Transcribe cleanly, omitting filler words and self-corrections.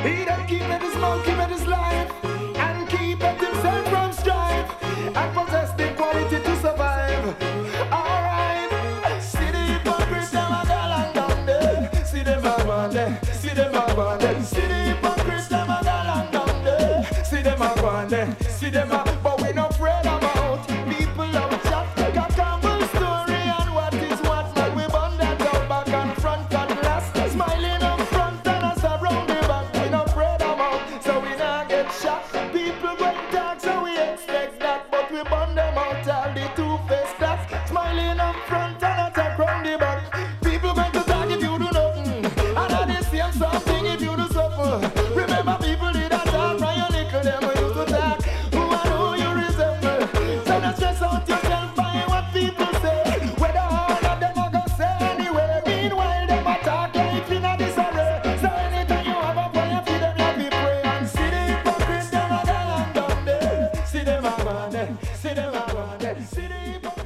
He that keepeth his mouth, keepeth his life, and keepeth himself from strife, and possess the quality to survive. Alright, see the hypocrites, them a galang down there. See them a gone there, see them a gone there. See the hypocrites, them a galang down there. See them a gone there, see them a. But we not afraid about people out chat. Got Campbell story and what is what. Man, we burn that out back and front and last. Smiling up front and us around the back. We not afraid about, so we not get shot. People go dark, so we expect that, but we burn them out all the two-faced class. Smiling up front and attack round the back. People going to talk if you do nothing, and I they say something if you do something. Remember, people did that talk from your little them when you to talk. Who and who you resemble? So don't stress out yourself by what people say. Whether all of them are gonna say anyway. Meanwhile, them attack life in a disarray. So anytime you have a prayer, feed them like we pray. And see the hypocrites, them a galang down there. See them a gone there. See them a gone there. See the hypocrites.